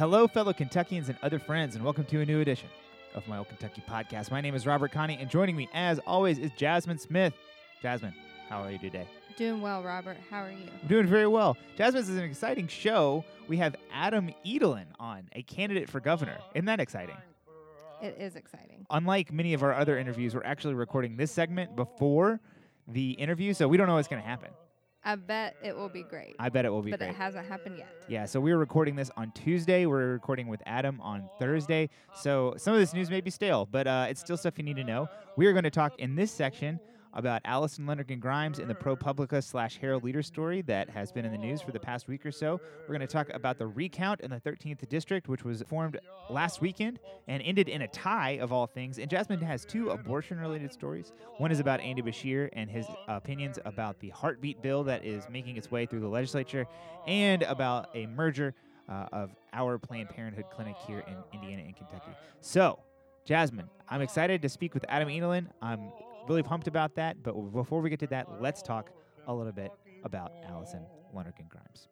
Hello, fellow Kentuckians and other friends, and welcome to a new edition of my Old Kentucky podcast. My name is Robert Connie, and joining me, as always, is Jasmine Smith. Jasmine, how are you today? Doing well, Robert. How are you? I'm doing very well. Jasmine, this is an exciting show. We have Adam Edelin on, a candidate for governor. Isn't that exciting? It is exciting. Unlike many of our other interviews, we're actually recording this segment before the interview, so we don't know what's going to happen. I bet it will be great. I bet it will be but great. It hasn't happened yet. Yeah, so we were recording this on Tuesday. We're recording with Adam on Thursday. So some of this news may be stale, but it's still stuff you need to know. We are going to talk in this section about Allison Lonergan Grimes and the ProPublica / Herald Leader story that has been in the news for the past week or so. We're going to talk about the recount in the 13th District, which was formed last weekend and ended in a tie of all things. And Jasmine has two abortion-related stories. One is about Andy Beshear and his opinions about the heartbeat bill that is making its way through the legislature, and about a merger of our Planned Parenthood clinic here in Indiana and Kentucky. So, Jasmine, I'm excited to speak with Adam Edelin. I'm really pumped about that, but before we get to that, let's talk a little bit about Allison Lonergan Grimes.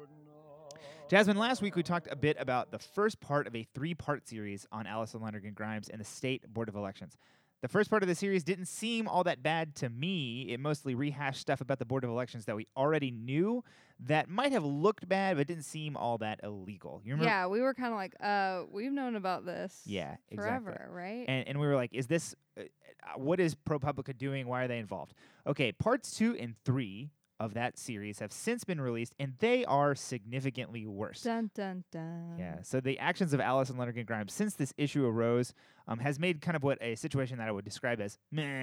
Jasmine, last week we talked a bit about the first part of a three-part series on Allison Lonergan Grimes and the State Board of Elections. The first part of the series didn't seem all that bad to me. It mostly rehashed stuff about the Board of Elections that we already knew that might have looked bad, but didn't seem all that illegal. You remember? Yeah, we were kind of like, we've known about this forever, exactly. right? And we were like, is this, what is ProPublica doing? Why are they involved? Okay, parts 2 and 3 of that series have since been released, and they are significantly worse. Dun, dun, dun. Yeah, so the actions of Allison Lonergan Grimes since this issue arose has made kind of what a situation that I would describe as meh,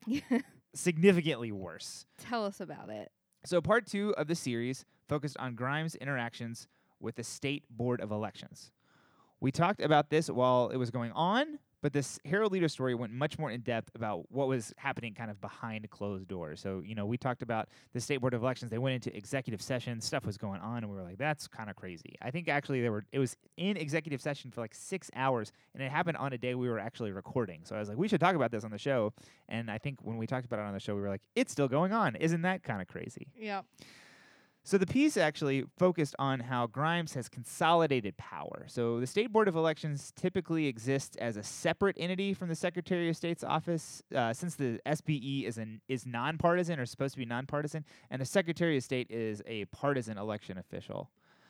significantly worse. Tell us about it. So part 2 of the series focused on Grimes' interactions with the State Board of Elections. We talked about this while it was going on, but this Herald Leader story went much more in depth about what was happening kind of behind closed doors. So, we talked about the State Board of Elections. They went into executive session. Stuff was going on, and we were like, that's kind of crazy. I think actually it was in executive session for like 6 hours, and it happened on a day we were actually recording. So I was like, we should talk about this on the show. And I think when we talked about it on the show, we were like, it's still going on. Isn't that kind of crazy? Yep. So the piece actually focused on how Grimes has consolidated power. So the State Board of Elections typically exists as a separate entity from the Secretary of State's office, since the SBE is nonpartisan or supposed to be nonpartisan, and the Secretary of State is a partisan election official.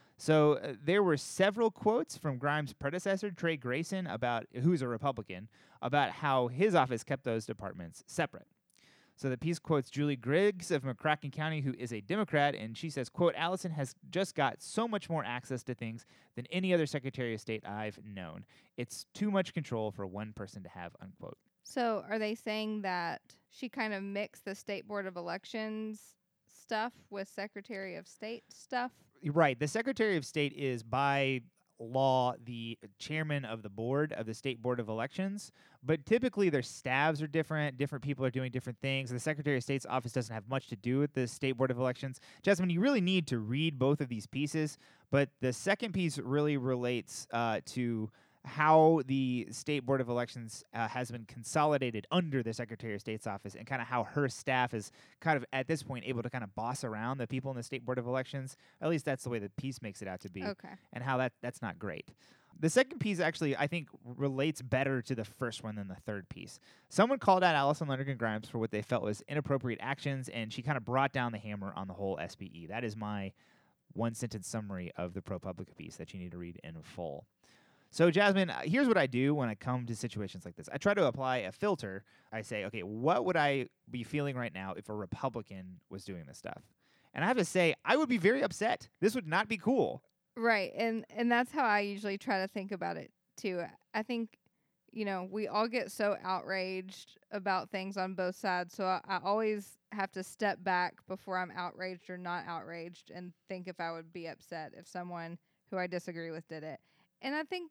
So there were several quotes from Grimes' predecessor, Trey Grayson, who's a Republican, about how his office kept those departments separate. So the piece quotes Julie Griggs of McCracken County, who is a Democrat, and she says, quote, Allison has just got so much more access to things than any other Secretary of State I've known. It's too much control for one person to have, unquote. So are they saying that she kind of mixed the State Board of Elections stuff with Secretary of State stuff? Right. The Secretary of State is by law the chairman of the board of the State Board of Elections, but typically their staffs are different people are doing different things. The Secretary of State's office doesn't have much to do with the State Board of Elections. Jasmine, you really need to read both of these pieces, but the second piece really relates to how the State Board of Elections has been consolidated under the Secretary of State's office, and kind of how her staff is kind of, at this point, able to kind of boss around the people in the State Board of Elections. At least that's the way the piece makes it out to be. Okay. And how that's not great. The second piece actually, I think, relates better to the first one than the third piece. Someone called out Allison Lonergan Grimes for what they felt was inappropriate actions, and she kind of brought down the hammer on the whole SBE. That is my one-sentence summary of the ProPublica piece that you need to read in full. So, Jasmine, here's what I do when I come to situations like this. I try to apply a filter. I say, okay, what would I be feeling right now if a Republican was doing this stuff? And I have to say, I would be very upset. This would not be cool. Right. And that's how I usually try to think about it, too. I think, we all get so outraged about things on both sides. So I always have to step back before I'm outraged or not outraged and think if I would be upset if someone who I disagree with did it. And I think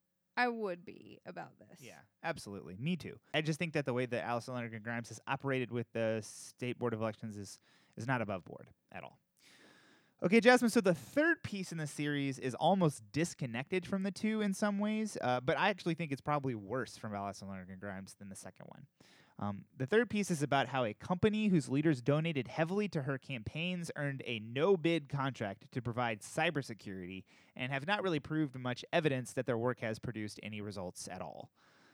I would be about this. Yeah, absolutely. Me too. I just think that the way that Allison Lonergan Grimes has operated with the State Board of Elections is not above board at all. Okay, Jasmine, so the third piece in the series is almost disconnected from the two in some ways, but I actually think it's probably worse from Allison Lonergan Grimes than the second one. The third piece is about how a company whose leaders donated heavily to her campaigns earned a no-bid contract to provide cybersecurity and have not really proved much evidence that their work has produced any results at all.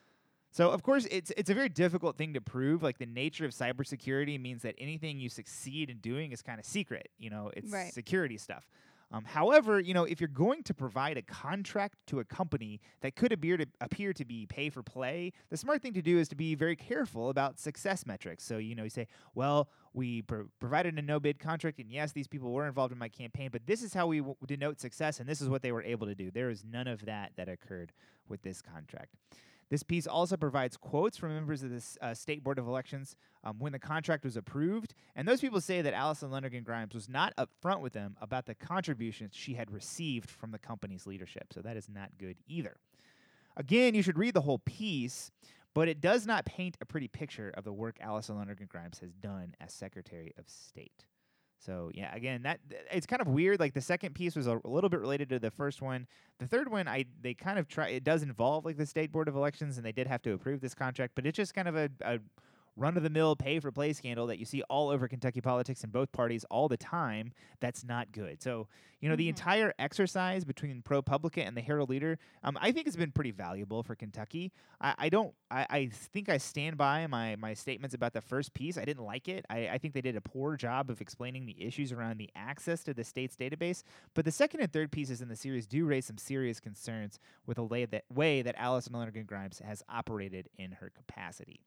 So, of course, it's a very difficult thing to prove. Like, the nature of cybersecurity means that anything you succeed in doing is kind of secret. It's Right. security stuff. However, if you're going to provide a contract to a company that could appear to be pay for play, the smart thing to do is to be very careful about success metrics. So, you say, well, we provided a no-bid contract, and yes, these people were involved in my campaign, but this is how we denote success, and this is what they were able to do. There is none of that occurred with this contract. This piece also provides quotes from members of the State Board of Elections when the contract was approved, and those people say that Allison Lonergan Grimes was not upfront with them about the contributions she had received from the company's leadership, so that is not good either. Again, you should read the whole piece, but it does not paint a pretty picture of the work Allison Lonergan Grimes has done as Secretary of State. So, yeah, again, it's kind of weird. Like, the second piece was a little bit related to the first one. The third one, they kind of try. It does involve, like, the State Board of Elections, and they did have to approve this contract. But it's just kind of a run-of-the-mill pay-for-play scandal that you see all over Kentucky politics in both parties all the time. That's not good. So, the entire exercise between ProPublica and the Herald Leader, I think has been pretty valuable for Kentucky. I think I stand by my statements about the first piece. I didn't like it. I think they did a poor job of explaining the issues around the access to the state's database. But the second and third pieces in the series do raise some serious concerns with the way that Allison Lonergan Grimes has operated in her capacity.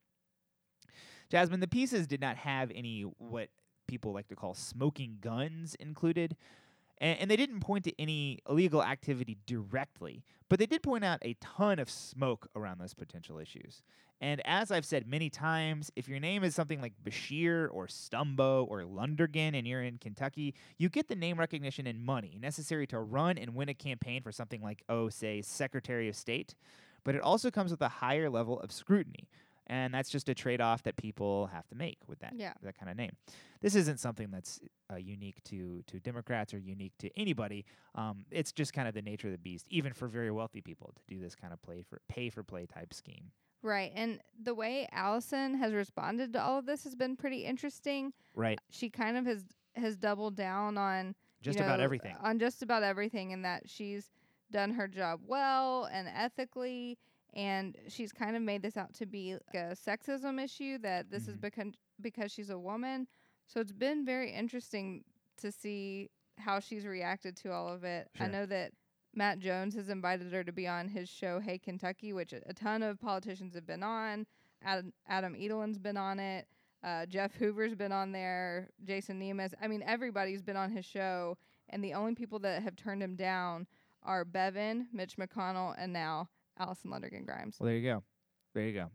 Jasmine, the pieces did not have any what people like to call smoking guns included, and they didn't point to any illegal activity directly, but they did point out a ton of smoke around those potential issues. And as I've said many times, if your name is something like Bashir or Stumbo or Lundergan and you're in Kentucky, you get the name recognition and money necessary to run and win a campaign for something like, say, Secretary of State, but it also comes with a higher level of scrutiny. And that's just a trade-off that people have to make with that kind of name. This isn't something that's unique to Democrats or unique to anybody. It's just kind of the nature of the beast, even for very wealthy people, to do this kind of pay-for-play type scheme. Right, and the way Allison has responded to all of this has been pretty interesting. Right. She kind of has doubled down on about everything. On just about everything, and that she's done her job well and ethically. And she's kind of made this out to be like a sexism issue, that this is because she's a woman. So it's been very interesting to see how she's reacted to all of it. Sure. I know that Matt Jones has invited her to be on his show, Hey Kentucky, which a ton of politicians have been on. Adam Edelin's been on it. Jeff Hoover's been on there. Jason Nemes. I mean, everybody's been on his show. And the only people that have turned him down are Bevin, Mitch McConnell, and now Allison Lonergan Grimes. Well, there you go.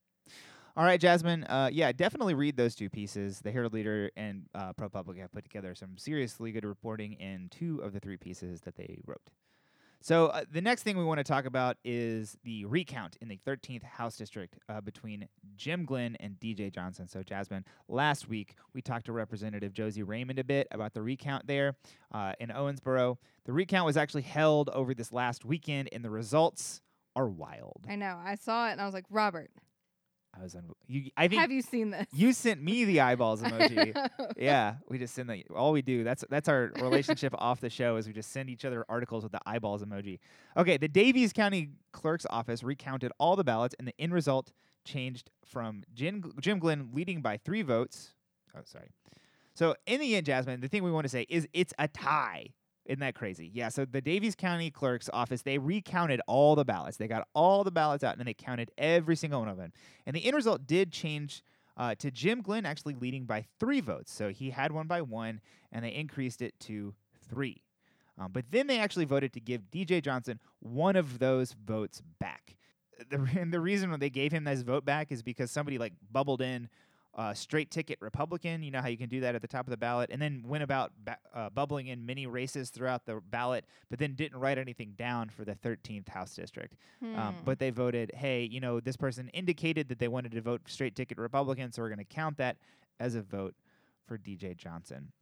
All right, Jasmine. Definitely read those two pieces. The Herald Leader and ProPublica have put together some seriously good reporting in 2 of the 3 pieces that they wrote. So the next thing we want to talk about is the recount in the 13th House District between Jim Glenn and DJ Johnson. So, Jasmine, last week we talked to Representative Josie Raymond a bit about the recount there in Owensboro. The recount was actually held over this last weekend, and the results are wild. I know. I saw it, and I was like, Robert. I think have you seen this? You sent me the eyeballs emoji. Yeah, we just send that. All we do, that's our relationship off the show, is we just send each other articles with the eyeballs emoji. Okay, the Daviess County Clerk's Office recounted all the ballots, and the end result changed from Jim Glenn leading by 3 votes. Oh, sorry. So in the end, Jasmine, the thing we want to say is it's a tie. Isn't that crazy? Yeah, so the Daviess County Clerk's Office, they recounted all the ballots. They got all the ballots out, and then they counted every single one of them. And the end result did change to Jim Glenn actually leading by 3 votes. So he had one by 1, and they increased it to 3. But then they actually voted to give DJ Johnson one of those votes back. And the reason they gave him this vote back is because somebody bubbled in straight ticket Republican. You know how you can do that at the top of the ballot, and then went about bubbling in many races throughout the ballot, but then didn't write anything down for the 13th House District. But they voted, hey, this person indicated that they wanted to vote straight ticket Republican, so we're going to count that as a vote for DJ Johnson.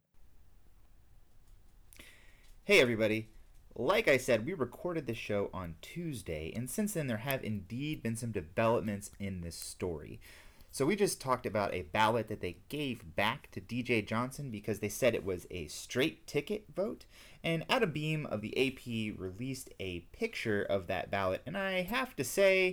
Hey, everybody. Like I said, we recorded this show on Tuesday, and since then there have indeed been some developments in this story. So we just talked about a ballot that they gave back to DJ Johnson because they said it was a straight ticket vote. And Adam Beam of the AP released a picture of that ballot. And I have to say,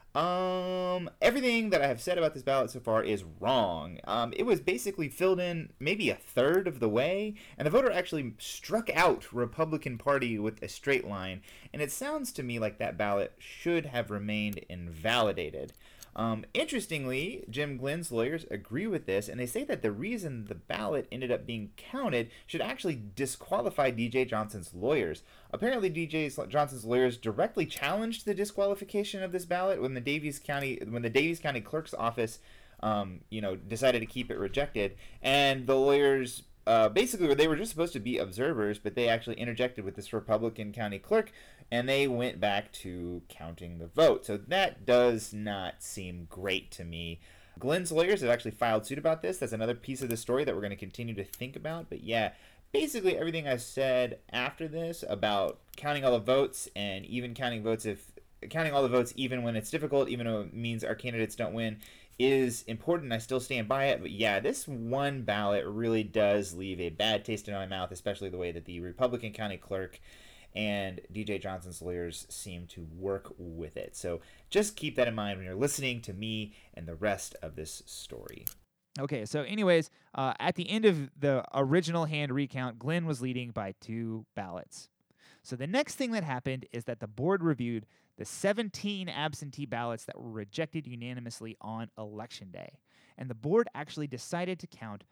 everything that I have said about this ballot so far is wrong. It was basically filled in maybe a third of the way, and the voter actually struck out Republican Party with a straight line. And it sounds to me like that ballot should have remained invalidated. Interestingly, Jim Glenn's lawyers agree with this, and they say that the reason the ballot ended up being counted should actually disqualify DJ Johnson's lawyers. Apparently, DJ Johnson's lawyers directly challenged the disqualification of this ballot when the Daviess County Clerk's office, decided to keep it rejected, and the lawyers. Basically, they were just supposed to be observers, but they actually interjected with this Republican county clerk, and they went back to counting the vote. So that does not seem great to me. Glenn's lawyers have actually filed suit about this. That's another piece of the story that we're going to continue to think about. But yeah, basically everything I said after this about counting all the votes and even counting all the votes even when it's difficult, even though it means our candidates don't win, is important. I still stand by it. But yeah, this one ballot really does leave a bad taste in my mouth, especially the way that the Republican county clerk and DJ Johnson's lawyers seem to work with it. So just keep that in mind when you're listening to me and the rest of this story. Okay, so anyways, at the end of the original hand recount, Glenn was leading by 2 ballots. So the next thing that happened is that the board reviewed the 17 absentee ballots that were rejected unanimously on Election Day. And the board actually decided to count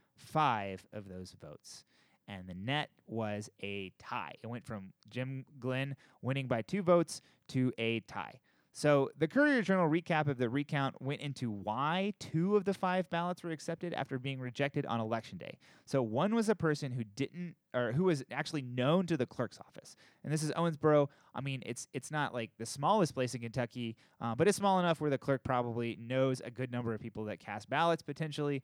5 of those votes. And the net was a tie. It went from Jim Glenn winning by 2 votes to a tie. So the Courier-Journal recap of the recount went into why 2 of the 5 ballots were accepted after being rejected on Election Day. So one was a person who was actually known to the clerk's office. And this is Owensboro. I mean, it's not like the smallest place in Kentucky, but it's small enough where the clerk probably knows a good number of people that cast ballots potentially.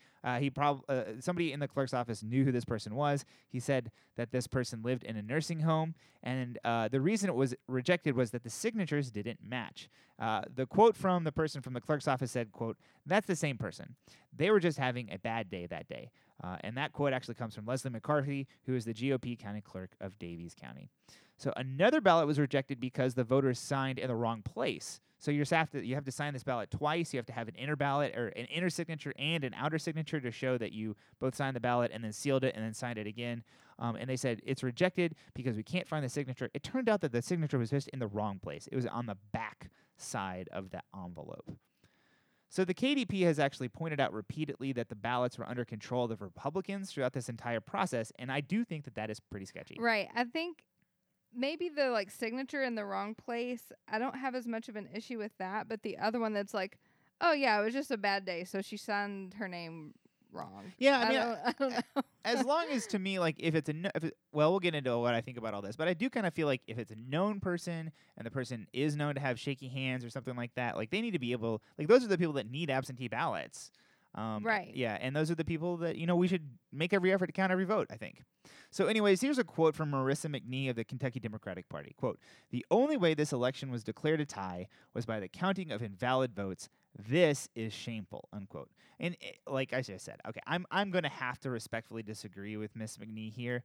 Somebody in the clerk's office knew who this person was. He said that this person lived in a nursing home, and the reason it was rejected was that the signatures didn't match. The quote from the person from the clerk's office said, quote, "That's the same person. They were just having a bad day that day." And that quote actually comes from Leslie McCarthy, who is the GOP county clerk of Daviess County. So another ballot was rejected because the voters signed in the wrong place. So you have to sign this ballot twice. You have to have an inner ballot or an inner signature and an outer signature to show that you both signed the ballot and then sealed it and then signed it again. And they said it's rejected because we can't find the signature. It turned out that the signature was just in the wrong place. It was on the back side of the envelope. So the KDP has actually pointed out repeatedly that the ballots were under control of the Republicans throughout this entire process, and I do think that that is pretty sketchy. Right. I think maybe the signature in the wrong place, I don't have as much of an issue with that, but the other one that's like, oh yeah, it was just a bad day, so she signed her name wrong. Yeah, I mean, I don't know. as long as to me, like, we'll get into what I think about all this, but I do kind of feel like if it's a known person and the person is known to have shaky hands or something like that, like, they need to be able, like, those are the people that need absentee ballots. Right. Yeah, and those are the people that, we should make every effort to count every vote, I think. So anyways, here's a quote from Marissa McNee of the Kentucky Democratic Party. Quote, "The only way this election was declared a tie was by the counting of invalid votes. This is shameful," unquote. And like I just said, okay, I'm going to have to respectfully disagree with Miss McNee here.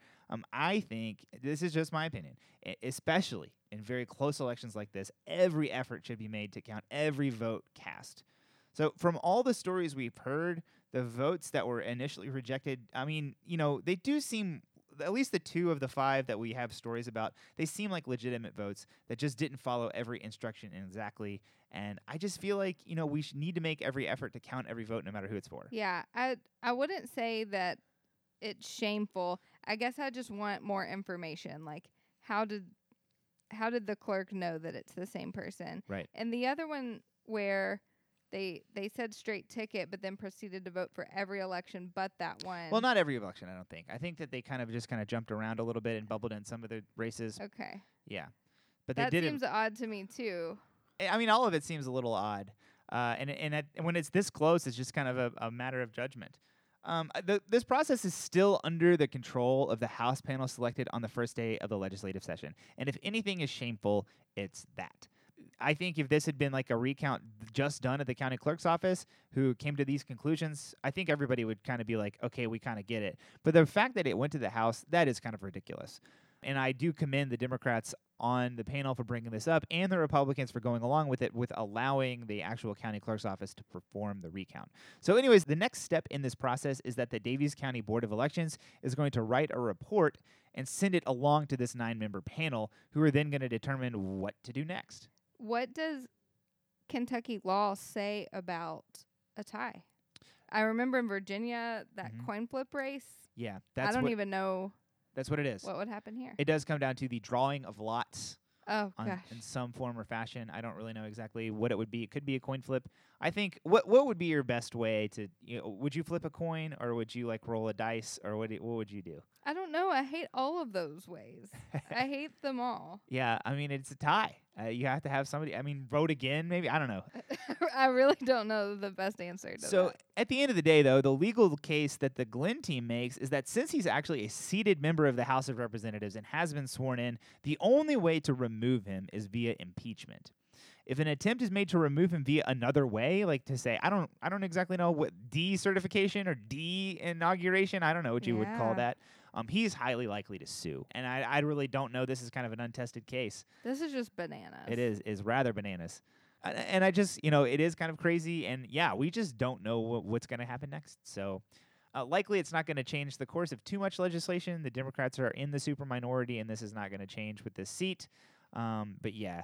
I think, this is just my opinion, especially in very close elections like this, every effort should be made to count every vote cast. So from all the stories we've heard, the votes that were initially rejected, I mean, they do seem, at least the 2 of the 5 that we have stories about, they seem like legitimate votes that just didn't follow every instruction exactly. And I just feel like, we need to make every effort to count every vote no matter who it's for. Yeah, I wouldn't say that it's shameful. I guess I just want more information. Like, how did the clerk know that it's the same person? Right. And the other one where they said straight ticket, but then proceeded to vote for every election but that one. Well, not every election, I don't think. I think that they kind of jumped around a little bit and bubbled in some of the races. Okay. Yeah. But that they did seems odd to me, too. I mean, all of it seems a little odd. And when it's this close, it's just kind of a matter of judgment. This process is still under the control of the House panel selected on the first day of the legislative session. And if anything is shameful, it's that. I think if this had been like a recount just done at the county clerk's office who came to these conclusions, I think everybody would kind of be like, okay, we kind of get it. But the fact that it went to the House, that is kind of ridiculous. And I do commend the Democrats on the panel for bringing this up and the Republicans for going along with it, with allowing the actual county clerk's office to perform the recount. So anyways, the next step in this process is that the Daviess County Board of Elections is going to write a report and send it along to this 9-member panel, who are then going to determine what to do next. What does Kentucky law say about a tie? I remember in Virginia, that coin flip race. Yeah, I don't even know. That's what it is. What would happen here? It does come down to the drawing of lots. Oh, gosh. In some form or fashion. I don't really know exactly what it would be. It could be a coin flip. I think, what would be your best way to, would you flip a coin, or would you like roll a dice, or what would you do? I don't know. I hate all of those ways. I hate them all. Yeah, I mean, it's a tie. You have to have somebody, vote again, maybe? I don't know. I really don't know the best answer to that. So at the end of the day, though, the legal case that the Glenn team makes is that since he's actually a seated member of the House of Representatives and has been sworn in, the only way to remove him is via impeachment. If an attempt is made to remove him via another way, like to say, I don't exactly know what de-certification or de-inauguration, I don't know what you would call that. He's highly likely to sue. And I really don't know. This is kind of an untested case. This is just bananas. It is rather bananas. And I just, it is kind of crazy. And yeah, we just don't know what's going to happen next. So likely it's not going to change the course of too much legislation. The Democrats are in the super minority, and this is not going to change with this seat. But yeah.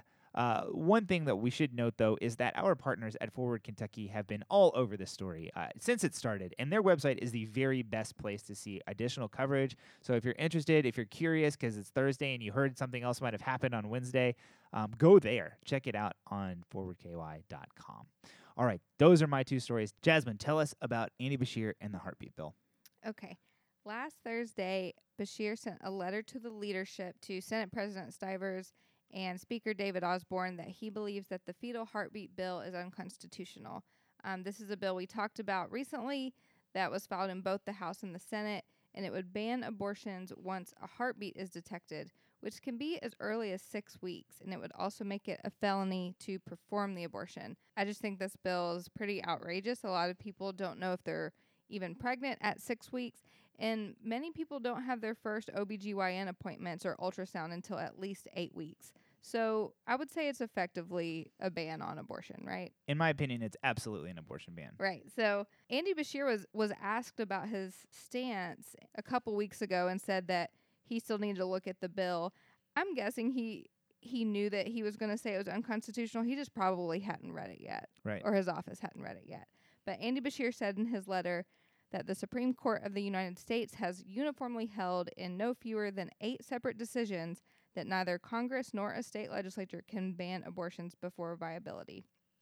One thing that we should note, though, is that our partners at Forward Kentucky have been all over this story since it started, and their website is the very best place to see additional coverage. So if you're interested, if you're curious because it's Thursday and you heard something else might have happened on Wednesday, go there. Check it out on forwardky.com. All right, those are my 2 stories. Jasmine, tell us about Andy Beshear and the heartbeat bill. Okay. Last Thursday, Beshear sent a letter to the leadership, to Senate President Stivers and Speaker David Osborne, that he believes that the fetal heartbeat bill is unconstitutional. This is a bill we talked about recently that was filed in both the House and the Senate, and it would ban abortions once a heartbeat is detected, which can be as early as 6 weeks, and it would also make it a felony to perform the abortion. I just think this bill is pretty outrageous. A lot of people don't know if they're even pregnant at 6 weeks, and many people don't have their first OBGYN appointments or ultrasound until at least 8 weeks. So I would say it's effectively a ban on abortion, right? In my opinion, it's absolutely an abortion ban. Right. So Andy Beshear was asked about his stance a couple weeks ago and said that he still needed to look at the bill. I'm guessing he knew that he was going to say it was unconstitutional. He just probably hadn't read it yet. Right. Or his office hadn't read it yet. But Andy Beshear said in his letter that the Supreme Court of the United States has uniformly held in no fewer than 8 separate decisions that neither Congress nor a state legislature can ban abortions before viability.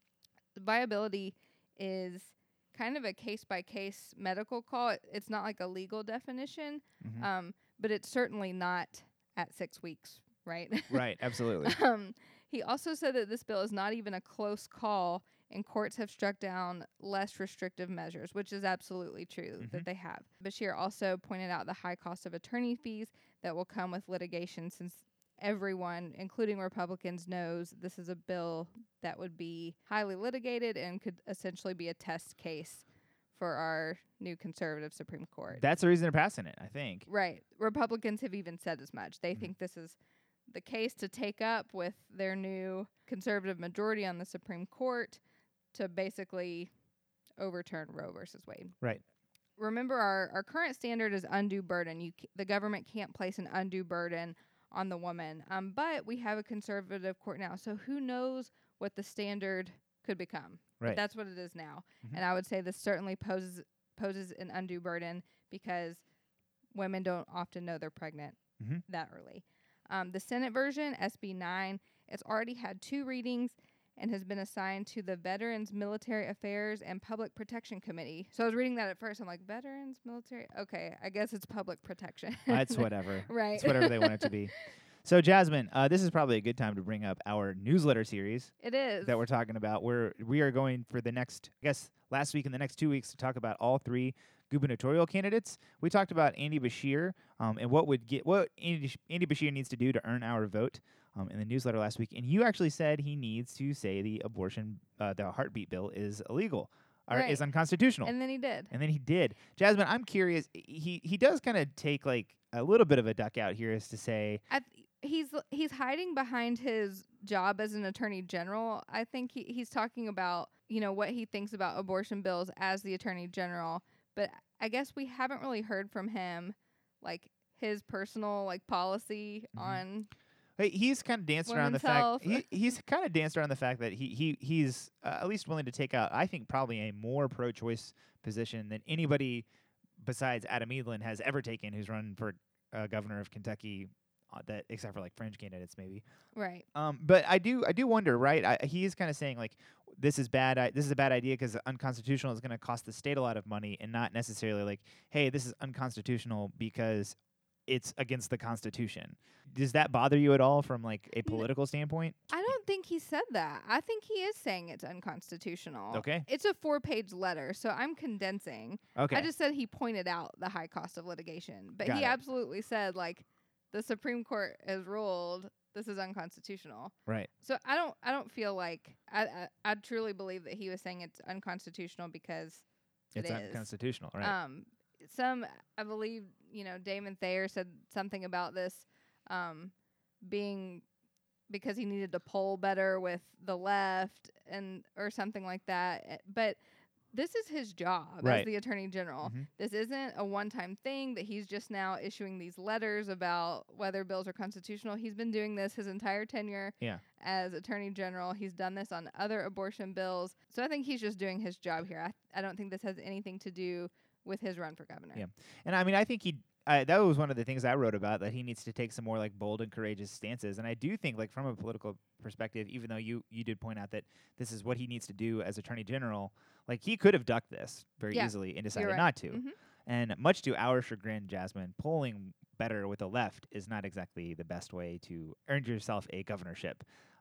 Viability is kind of a case-by-case medical call. It's not like a legal definition, but it's certainly not at 6 weeks, right? Right, absolutely. He also said that this bill is not even a close call, and courts have struck down less restrictive measures, which is absolutely true that they have. Beshear also pointed out the high cost of attorney fees that will come with litigation, since everyone, including Republicans, knows this is a bill that would be highly litigated and could essentially be a test case for our new conservative Supreme Court. That's the reason they're passing it, I think. Right. Republicans have even said as much. They think this is the case to take up with their new conservative majority on the Supreme Court to basically overturn Roe versus Wade. Right. Remember, our current standard is undue burden. The government can't place an undue burden on the woman. But we have a conservative court now, so who knows what the standard could become. Right. But that's what it is now. And I would say this certainly poses an undue burden because women don't often know they're pregnant that early. The Senate version, SB 9, it's already had 2 readings and has been assigned to the Veterans Military Affairs and Public Protection Committee. So I was reading that at first. I'm like, Veterans Military? Okay, I guess it's public protection. That's whatever. Right. It's whatever they want it to be. So, Jasmine, this is probably a good time to bring up our newsletter series. It is. That we're talking about. We are going for the next, I guess, last week and the next 2 weeks to talk about all 3 gubernatorial candidates. We talked about Andy Beshear and what Andy Beshear needs to do to earn our vote. in the newsletter last week, and you actually said he needs to say the heartbeat bill is illegal or Right. is unconstitutional. And then he did. And then he did. Jasmine, I'm curious. He does kind of take like a little bit of a duck out here, as to say, He's hiding behind his job as an attorney general. I think he's talking about, what he thinks about abortion bills as the attorney general. But I guess we haven't really heard from him, like his personal policy on. He's kind of danced around the women's fact health. he's kind of danced around the fact that he's at least willing to take out, I think, probably a more pro-choice position than anybody besides Adam Edlin has ever taken, who's run for governor of Kentucky, that except for like fringe candidates maybe. Right. But I do wonder, right? He is kind of saying like this is bad. This is a bad idea because unconstitutional is going to cost the state a lot of money, and not necessarily like, hey, this is unconstitutional because it's against the Constitution. Does that bother you at all from like a political standpoint? I don't think he said that. I think he is saying it's unconstitutional. Okay. It's a 4-page letter, so I'm condensing. Okay. I just said he pointed out the high cost of litigation, but Got he it. absolutely said the Supreme Court has ruled this is unconstitutional. Right. So I don't feel like I truly believe that he was saying it's unconstitutional because It's it is. unconstitutional, right? I believe, Damon Thayer said something about this being because he needed to poll better with the left or something like that. But this is his job Right. as the attorney general. Mhm. This isn't a one-time thing that he's just now issuing these letters about whether bills are constitutional. He's been doing this his entire tenure as attorney general. He's done this on other abortion bills. So I think he's just doing his job here. I don't think this has anything to do with his run for governor. Yeah. And I mean, I think that was one of the things I wrote about, that he needs to take some more like bold and courageous stances. And I do think, like, from a political perspective, even though you did point out that this is what he needs to do as attorney general, like he could have ducked this very easily and decided right. not to. Mhm. And much to our chagrin, Jasmine, polling better with the left is not exactly the best way to earn yourself a governorship.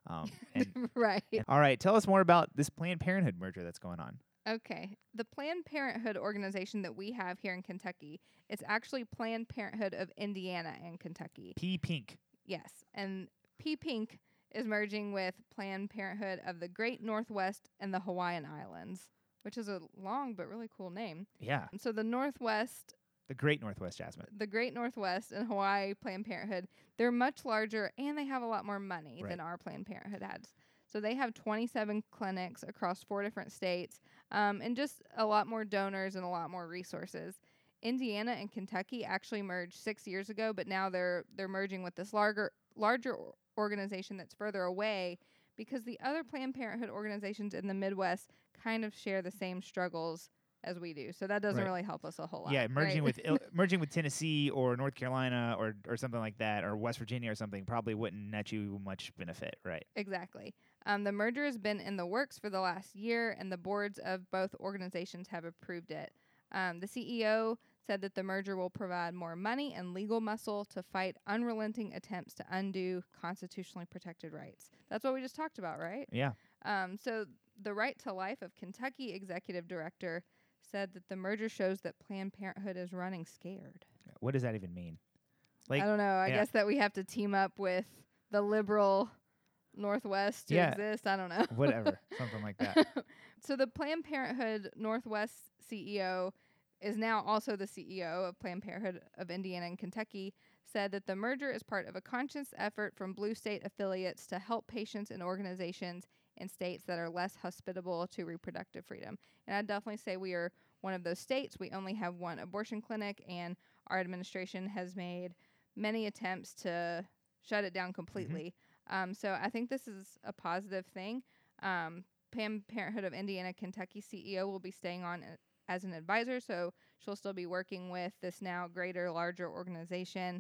And Right. all right, tell us more about this Planned Parenthood merger that's going on. Okay. The Planned Parenthood organization that we have here in Kentucky, it's actually Planned Parenthood of Indiana and Kentucky. Pink. Yes. And Pink is merging with Planned Parenthood of the Great Northwest and the Hawaiian Islands, which is a long but really cool name. Yeah. And so the Northwest, The Great Northwest, Jasmine. the Great Northwest and Hawaii Planned Parenthood, they're much larger and they have a lot more money Right. than our Planned Parenthood has. So they have 27 clinics across 4 different states, and just a lot more donors and a lot more resources. Indiana and Kentucky actually merged 6 years ago, but now they're merging with this larger organization that's further away, because the other Planned Parenthood organizations in the Midwest kind of share the same struggles as we do. So that doesn't Right. really help us a whole lot. Yeah, merging right? with merging with Tennessee or North Carolina or something like that, or West Virginia or something, probably wouldn't net you much benefit, right? Exactly. The merger has been in the works for the last year, and the boards of both organizations have approved it. The CEO said that the merger will provide more money and legal muscle to fight unrelenting attempts to undo constitutionally protected rights. That's what we just talked about, right? Yeah. So the Right to Life of Kentucky executive director said that the merger shows that Planned Parenthood is running scared. What does that even mean? Like, I don't know. I yeah. guess that we have to team up with the liberal Northwest to Yeah. exist. I don't know. Whatever, something like that. So the Planned Parenthood Northwest CEO is now also the CEO of Planned Parenthood of Indiana and Kentucky, said that the merger is part of a conscious effort from Blue State affiliates to help patients and organizations in states that are less hospitable to reproductive freedom. And I'd definitely say we are one of those states. We only have one abortion clinic, and our administration has made many attempts to shut it down completely. So I think this is a positive thing. Planned Parenthood of Indiana Kentucky CEO will be staying on as an advisor, so she'll still be working with this now larger organization.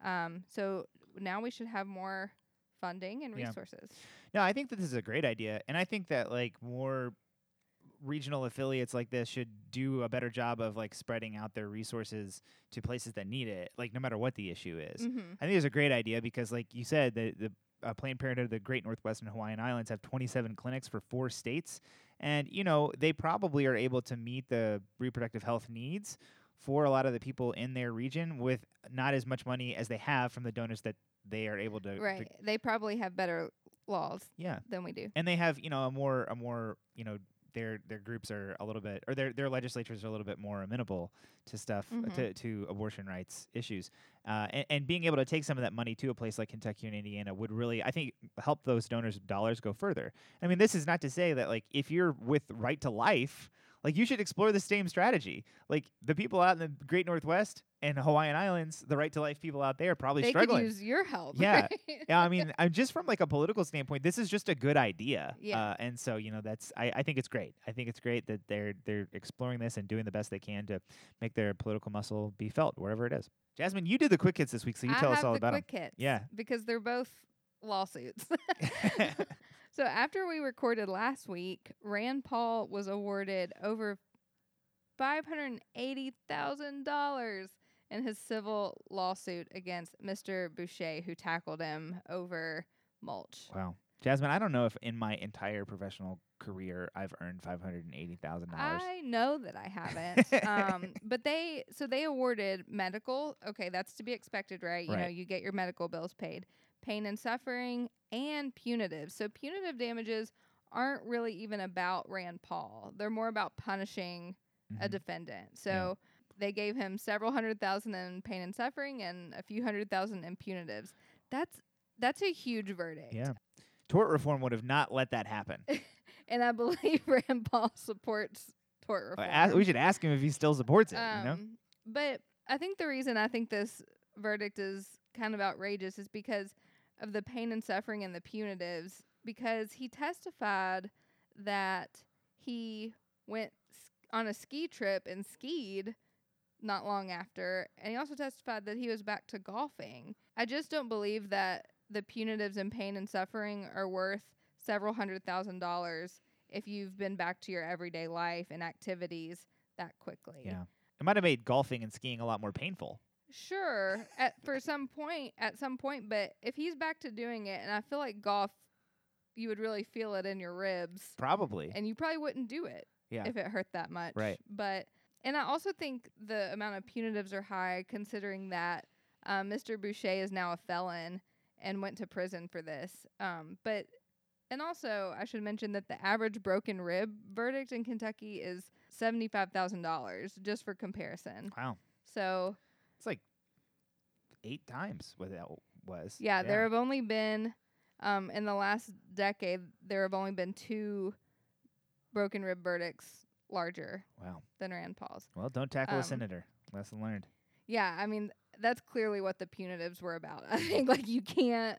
So now we should have more funding and Yeah. resources. No, I think that this is a great idea, and I think that like more regional affiliates like this should do a better job of like spreading out their resources to places that need it, like no matter what the issue is. Mm-hmm. I think it's a great idea because, like you said, the Planned Parenthood of the Great Northwest and Hawaiian Islands have 27 clinics for 4 states, and they probably are able to meet the reproductive health needs for a lot of the people in their region with not as much money as they have from the donors that they are able to Right. They probably have better laws yeah, than we do. and they have a more their groups are a little bit, or their legislatures are a little bit more amenable to stuff to abortion rights issues, and being able to take some of that money to a place like Kentucky and Indiana would really, I think, help those donors' dollars go further. I mean, this is not to say that like if you're with Right to Life, like you should explore the same strategy. Like the people out in the Great Northwest and Hawaiian Islands, the Right to Life people out there are probably They struggling. could use your help. Yeah. Yeah, I mean, I'm just from like a political standpoint, this is just a good idea. Yeah. And so, that's I think it's great. I think it's great that they're exploring this and doing the best they can to make their political muscle be felt wherever it is. Jasmine, you did the quick hits this week, so you tell us all about them. quick hits. Yeah. Because they're both lawsuits. So after we recorded last week, Rand Paul was awarded over $580,000 in his civil lawsuit against Mr. Boucher, who tackled him over mulch. Wow. Jasmine, I don't know if in my entire professional career I've earned $580,000. I know that I haven't. But they awarded medical. Okay, that's to be expected, right? You know, you get your medical bills paid. Pain and suffering and punitive. So punitive damages aren't really even about Rand Paul. They're more about punishing a defendant. So they gave him several $100,000 in pain and suffering and a few $100,000 in punitives. That's a huge verdict. Yeah. Tort reform would have not let that happen. And I believe Rand Paul supports tort reform. We should ask him if he still supports it, But I think the reason I think this verdict is kind of outrageous is because of the pain and suffering and the punitives, because he testified that he went on a ski trip and skied not long after, and he also testified that he was back to golfing. I just don't believe that the punitives and pain and suffering are worth several $100,000 if you've been back to your everyday life and activities that quickly. Yeah. It might have made golfing and skiing a lot more painful. Sure, at some point, but if he's back to doing it, and I feel like golf, you would really feel it in your ribs. Probably. And you probably wouldn't do it if it hurt that much. Right. And I also think the amount of punitives are high, considering that Mr. Boucher is now a felon and went to prison for this. And also, I should mention that the average broken rib verdict in Kentucky is $75,000, just for comparison. Wow. So it's like 8 times what that was. Yeah, there have only been, in the last decade, there have only been 2 broken rib verdicts larger than Rand Paul's. Well, don't tackle a senator. Lesson learned. Yeah, I mean, that's clearly what the punitives were about. I think, like, you can't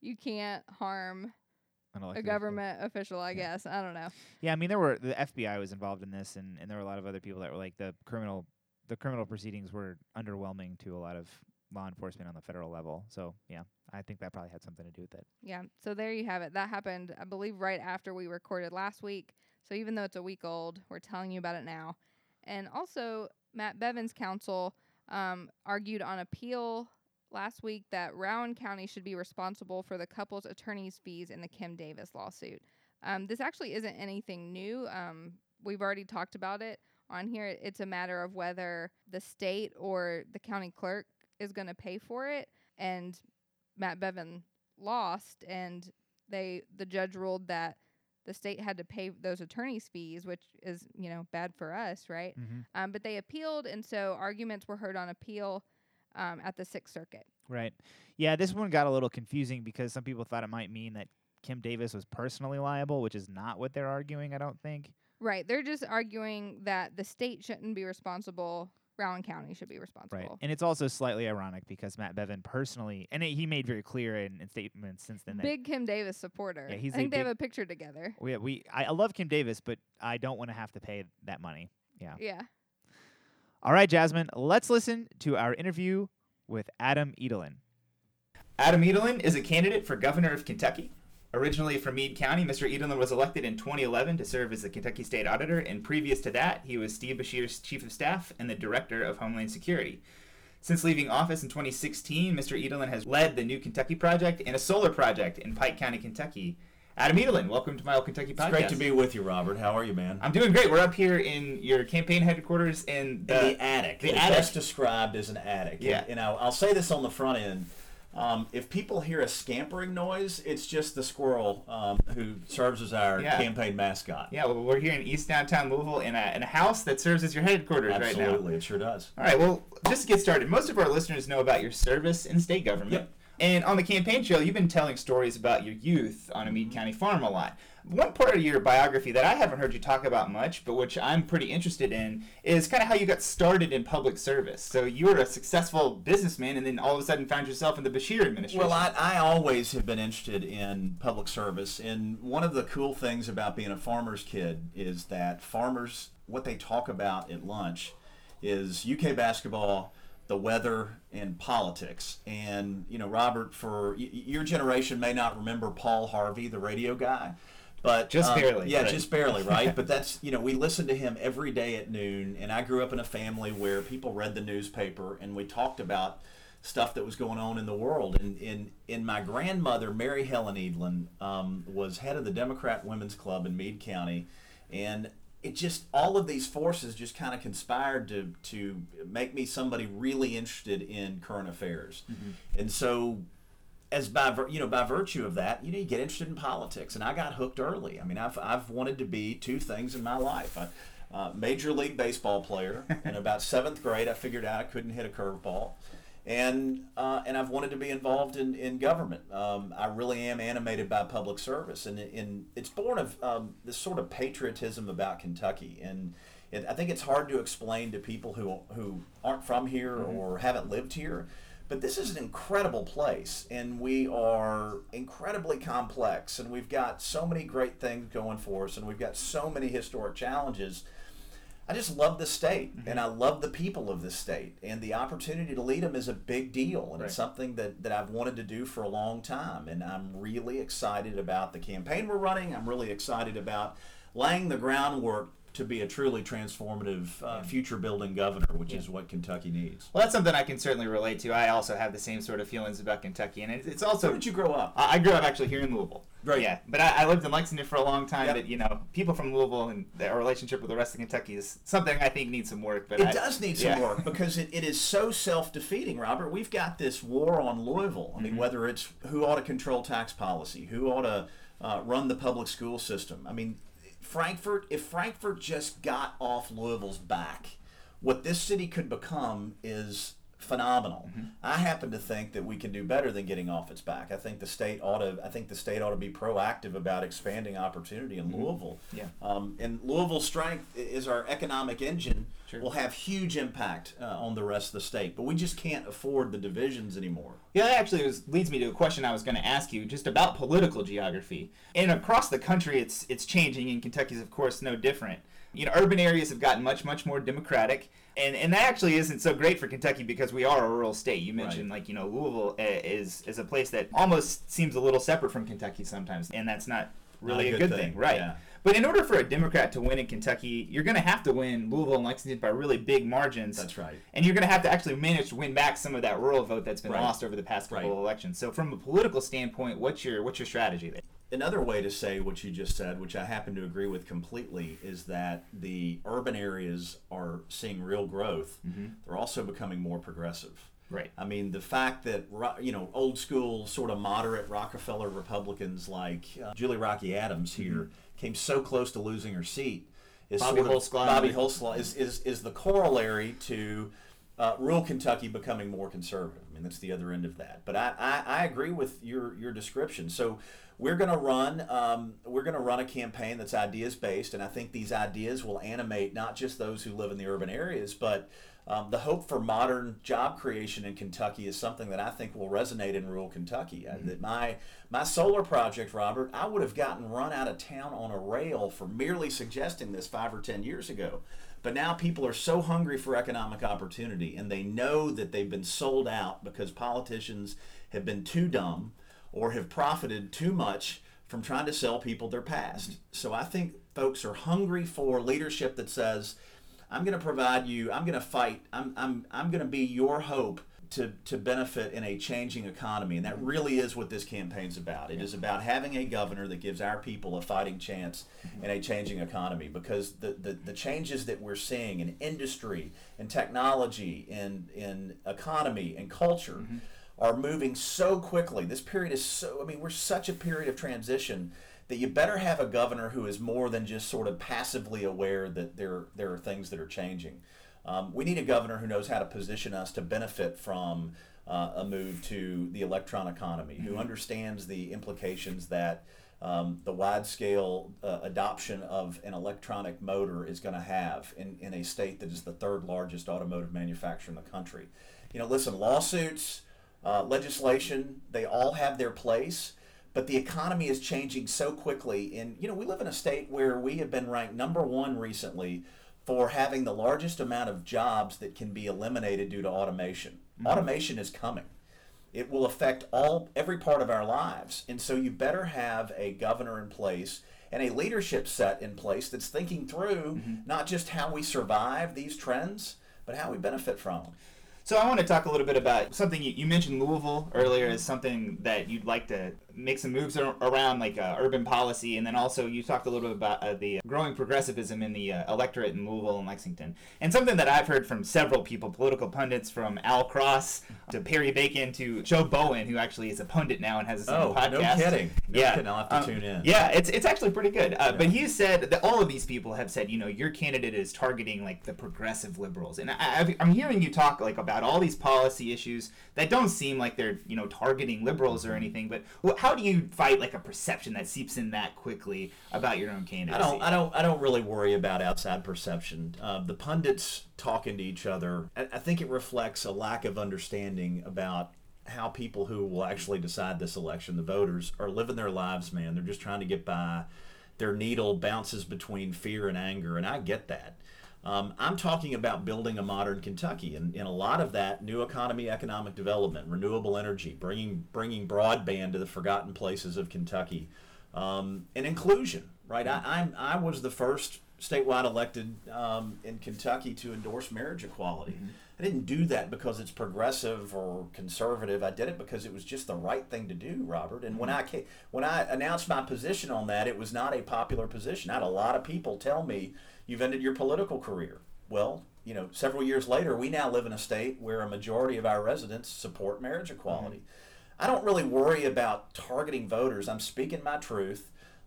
harm a government official, I guess. I don't know. Yeah, I mean, the FBI was involved in this, and there were a lot of other people that were like, the criminal proceedings were underwhelming to a lot of law enforcement on the federal level. So, yeah, I think that probably had something to do with it. Yeah, so there you have it. That happened, I believe, right after we recorded last week. So even though it's a week old, we're telling you about it now. And also, Matt Bevin's counsel argued on appeal last week that Rowan County should be responsible for the couple's attorney's fees in the Kim Davis lawsuit. This actually isn't anything new. We've already talked about it on here. It's a matter of whether the state or the county clerk is going to pay for it. And Matt Bevin lost, and the judge ruled that the state had to pay those attorney's fees, which is, bad for us, right? Mm-hmm. But they appealed, and so arguments were heard on appeal at the Sixth Circuit. Right. Yeah, this one got a little confusing because some people thought it might mean that Kim Davis was personally liable, which is not what they're arguing, I don't think. Right. They're just arguing that the state shouldn't be responsible. Rowan County should be responsible. Right. And it's also slightly ironic because Matt Bevin personally, and he made very clear in statements since then. Big Kim Davis supporter. Yeah, I think they have a picture together. I love Kim Davis, but I don't want to have to pay that money. Yeah. Yeah. All right, Jasmine, let's listen to our interview with Adam Edelin. Adam Edelin is a candidate for governor of Kentucky. Originally from Meade County, Mr. Edelin was elected in 2011 to serve as the Kentucky State Auditor, and previous to that, he was Steve Beshear's Chief of Staff and the Director of Homeland Security. Since leaving office in 2016, Mr. Edelin has led the New Kentucky Project and a solar project in Pike County, Kentucky. Adam Edelin, welcome to My Old Kentucky Podcast. It's great to be with you, Robert. How are you, man? I'm doing great. We're up here in your campaign headquarters in the attic. The attic. Best described as an attic. Yeah. And I'll say this on the front end. If people hear a scampering noise, it's just the squirrel who serves as our campaign mascot. Yeah, well, we're here in East Downtown Louisville in a house that serves as your headquarters right now. Absolutely, it sure does. All right, well, just to get started, most of our listeners know about your service in state government. Yep. And on the campaign trail, you've been telling stories about your youth on a Meade County farm a lot. One part of your biography that I haven't heard you talk about much, but which I'm pretty interested in, is kind of how you got started in public service. So you were a successful businessman and then all of a sudden found yourself in the Beshear administration. Well, I always have been interested in public service. And one of the cool things about being a farmer's kid is that farmers, what they talk about at lunch is UK basketball, the weather, and politics. And, Robert, for your generation may not remember Paul Harvey, the radio guy. But just barely. Yeah, right. Just barely, right? But that's, we listened to him every day at noon, and I grew up in a family where people read the newspaper, and we talked about stuff that was going on in the world. And my grandmother, Mary Helen Edlin, was head of the Democrat Women's Club in Meade County, and it just, all of these forces just kind of conspired to make me somebody really interested in current affairs. Mm-hmm. And so, as by virtue of that, you get interested in politics, and I got hooked early. I mean, I've wanted to be two things in my life: a Major League Baseball player. In about 7th grade, I figured out I couldn't hit a curveball, and I've wanted to be involved in government. I really am animated by public service, and it's born of this sort of patriotism about Kentucky, and I think it's hard to explain to people who aren't from here mm-hmm. or haven't lived here. But this is an incredible place, and we are incredibly complex, and we've got so many great things going for us, and we've got so many historic challenges. I just love the state, mm-hmm. and I love the people of the state, and the opportunity to lead them is a big deal, and It's something that I've wanted to do for a long time, and I'm really excited about the campaign we're running. I'm really excited about laying the groundwork to be a truly transformative future-building governor, which is what Kentucky needs. Well, that's something I can certainly relate to. I also have the same sort of feelings about Kentucky, and it's also... Where did you grow up? I grew up actually here in Louisville. Right. Yeah, but I lived in Lexington for a long time. Yep. But people from Louisville and their relationship with the rest of Kentucky is something I think needs some work. But it does need some work because it is so self-defeating, Robert. We've got this war on Louisville. I mean, mm-hmm. whether it's who ought to control tax policy, who ought to run the public school system. I mean, if Frankfort just got off Louisville's back, what this city could become is phenomenal. Mm-hmm. I happen to think that we can do better than getting off its back. I think the state ought to be proactive about expanding opportunity in mm-hmm. Louisville. Yeah. And Louisville's strength is our economic engine. Sure. Will have huge impact on the rest of the state, but we just can't afford the divisions anymore. Yeah, that actually leads me to a question I was going to ask you just about political geography. And across the country, it's changing, and Kentucky's of course no different. Urban areas have gotten much, much more democratic, and that actually isn't so great for Kentucky because we are a rural state. You mentioned Louisville is a place that almost seems a little separate from Kentucky sometimes, and that's not really a good thing. Right. Yeah. But in order for a Democrat to win in Kentucky, you're going to have to win Louisville and Lexington by really big margins. That's right. And you're going to have to actually manage to win back some of that rural vote that's been lost over the past couple of elections. So from a political standpoint, what's your strategy there? Another way to say what you just said, which I happen to agree with completely, is that the urban areas are seeing real growth. Mm-hmm. They're also becoming more progressive. Right. I mean, the fact that, old school sort of moderate Rockefeller Republicans like Julie Rocky Adams here mm-hmm. came so close to losing her seat. Bobby Holzclaw is the corollary to rural Kentucky becoming more conservative. I mean, that's the other end of that. But I agree with your description. So we're going to run a campaign that's ideas based, and I think these ideas will animate not just those who live in the urban areas, but the hope for modern job creation in Kentucky is something that I think will resonate in rural Kentucky. Mm-hmm. That my solar project, Robert, I would have gotten run out of town on a rail for merely suggesting this 5 or 10 years ago. But now people are so hungry for economic opportunity, and they know that they've been sold out because politicians have been too dumb or have profited too much from trying to sell people their past. Mm-hmm. So I think folks are hungry for leadership that says, I'm going to provide you, I'm going to fight, I'm going to be your hope to benefit in a changing economy. And that really is what this campaign's about. It is about having a governor that gives our people a fighting chance in a changing economy, because the changes that we're seeing in industry and technology and in economy and culture are moving so quickly. This period is so, I mean, we're such a period of transition that you better have a governor who is more than just sort of passively aware that there are things that are changing. We need a governor who knows how to position us to benefit from a move to the electron economy, who understands the implications that the wide-scale adoption of an electronic motor is going to have in a state that is the third largest automotive manufacturer in the country. You know, listen, lawsuits, legislation, they all have their place, but the economy is changing so quickly. And, you know, we live in a state where we have been ranked #1 recently for having the largest amount of jobs that can be eliminated due to automation. Automation is coming. It will affect every part of our lives. And so you better have a governor in place and a leadership set in place that's thinking through not just how we survive these trends, but how we benefit from them. So I want to talk a little bit about something you mentioned Louisville earlier as something that you'd like to make some moves around, like urban policy, and then also you talked a little bit about the growing progressivism in the electorate in Louisville and Lexington. And something that I've heard from several people, political pundits, from Al Cross to Perry Bacon to Joe Bowen, who actually is a pundit now and has his own podcast. No kidding. Yeah, I'll have to tune in. Yeah, it's actually pretty good. But he said that all of these people have said, you know, your candidate is targeting like the progressive liberals, and I'm hearing you talk like about all these policy issues that don't seem like they're, you know, targeting liberals or anything. But how do you fight like a perception that seeps in that quickly about your own candidacy? I don't really worry about outside perception. The pundits talking to each other, I think it reflects a lack of understanding about how people who will actually decide this election, the voters, are living their lives, man. They're just trying to get by. Their needle bounces between fear and anger, and I get that. I'm talking about building a modern Kentucky, and a lot of that, new economy, economic development, renewable energy, bringing broadband to the forgotten places of Kentucky, and inclusion. Right, I was the first statewide elected in Kentucky to endorse marriage equality. I didn't do that because it's progressive or conservative. I did it because it was just the right thing to do, Robert. And when I announced my position on that, it was not a popular position. I had a lot of people tell me, "You've ended your political career." Well, you know, several years later, we now live in a state where a majority of our residents support marriage equality. I don't really worry about targeting voters. I'm speaking my truth.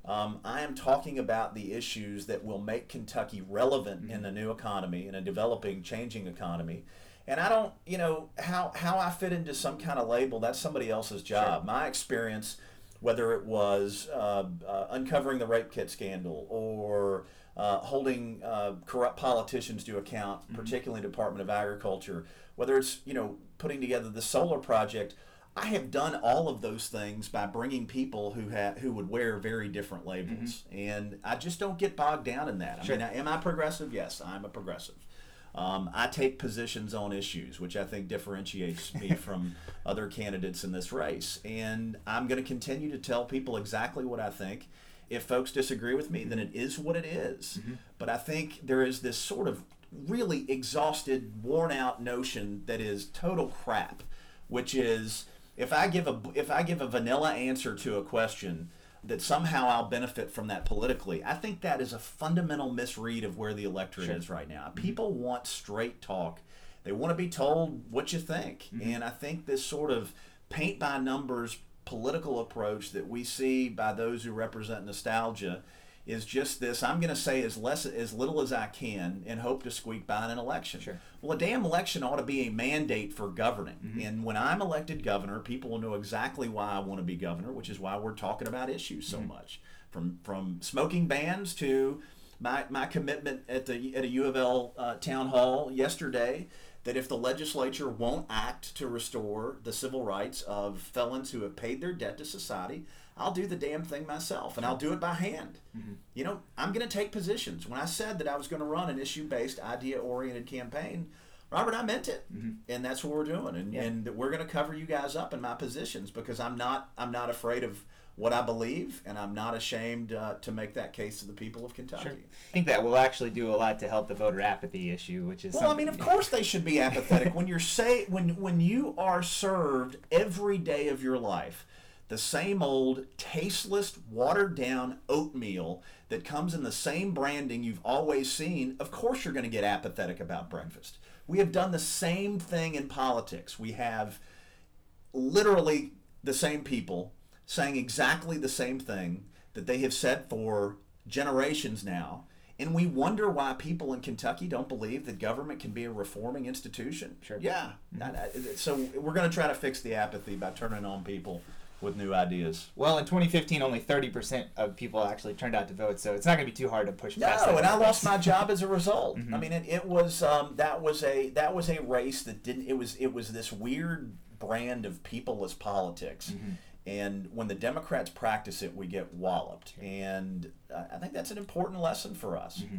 I am talking about the issues that will make Kentucky relevant in a new economy, in a developing, changing economy. And I don't, you know, how I fit into some kind of label, that's somebody else's job. Sure. My experience, whether it was uncovering the rape kit scandal or holding corrupt politicians to account, particularly Department of Agriculture, whether it's, you know, putting together the solar project, I have done all of those things by bringing people who would wear very different labels, and I just don't get bogged down in that. Sure. I mean, am I progressive? Yes, I'm a progressive. I take positions on issues, which I think differentiates me from other candidates in this race, and I'm going to continue to tell people exactly what I think. If folks disagree with me, then it is what it is. But I think there is this sort of really exhausted, worn-out notion that is total crap, which is, if I give a vanilla answer to a question, that somehow I'll benefit from that politically. I think that is a fundamental misread of where the electorate is right now. People want straight talk. They want to be told what you think. And I think this sort of paint by numbers political approach that we see by those who represent nostalgia is just this: I'm going to say as little as I can and hope to squeak by in an election. Sure. Well, a damn election ought to be a mandate for governing. And when I'm elected governor, people will know exactly why I want to be governor, which is why we're talking about issues so much. From smoking bans to my commitment at a U of L town hall yesterday, that if the legislature won't act to restore the civil rights of felons who have paid their debt to society, I'll do the damn thing myself, and I'll do it by hand. You know, I'm going to take positions. When I said that I was going to run an issue-based, idea-oriented campaign, Robert, I meant it, and that's what we're doing. And we're going to cover you guys up in my positions, because I'm not afraid of what I believe, and I'm not ashamed to make that case to the people of Kentucky. Sure. I think that will actually do a lot to help the voter apathy issue, which is well, I mean, of course they should be apathetic. When you are served every day of your life the same old tasteless, watered down oatmeal that comes in the same branding you've always seen, of course you're going to get apathetic about breakfast. We have done the same thing in politics. We have literally the same people saying exactly the same thing that they have said for generations now. And we wonder why people in Kentucky don't believe that government can be a reforming institution. Sure. Yeah. So we're going to try to fix the apathy by turning on people with new ideas. Well, in 2015, only 30% of people actually turned out to vote, so it's not going to be too hard to push past that. No, and I lost my job as a result. Mhm. I mean, it was that was a race that didn't. It was this weird brand of peopleist politics. Mhm. And when the Democrats practice it, we get walloped. And I think that's an important lesson for us. Mm-hmm.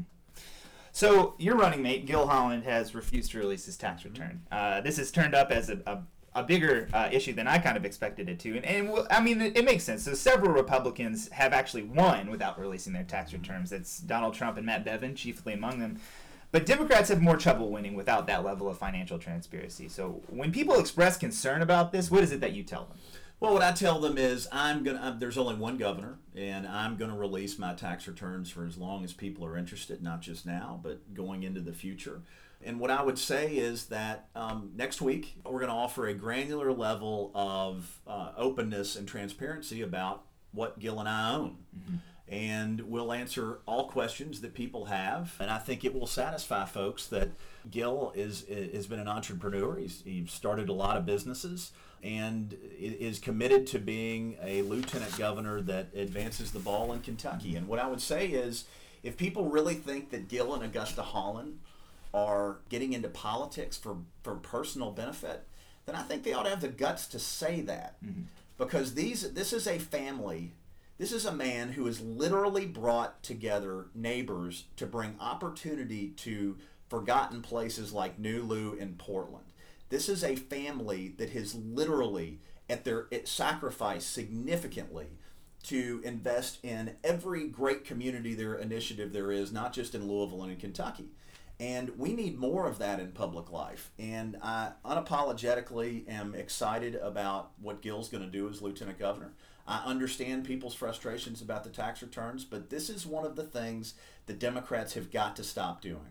So your running mate, Gil Holland, has refused to release his tax return. This has turned up as a bigger issue than I kind of expected it to. I mean, it makes sense. So several Republicans have actually won without releasing their tax returns. It's Donald Trump and Matt Bevin, chiefly among them. But Democrats have more trouble winning without that level of financial transparency. So when people express concern about this, what is it that you tell them? Well, what I tell them is there's only one governor, and I'm going to release my tax returns for as long as people are interested, not just now, but going into the future. And what I would say is that next week we're going to offer a granular level of openness and transparency about what Gil and I own. Mm-hmm. And we'll answer all questions that people have. And I think it will satisfy folks that Gil has been an entrepreneur. He's started a lot of businesses and is committed to being a lieutenant governor that advances the ball in Kentucky. And what I would say is, if people really think that Gil and Augusta Holland are getting into politics for personal benefit, then I think they ought to have the guts to say that. Mm-hmm. Because this is a family. This is a man who has literally brought together neighbors to bring opportunity to forgotten places like New Lou and Portland. This is a family that has literally sacrificed significantly to invest in every great community initiative there is, not just in Louisville and in Kentucky. And we need more of that in public life. And I unapologetically am excited about what Gil's going to do as lieutenant governor. I understand people's frustrations about the tax returns, but this is one of the things the Democrats have got to stop doing.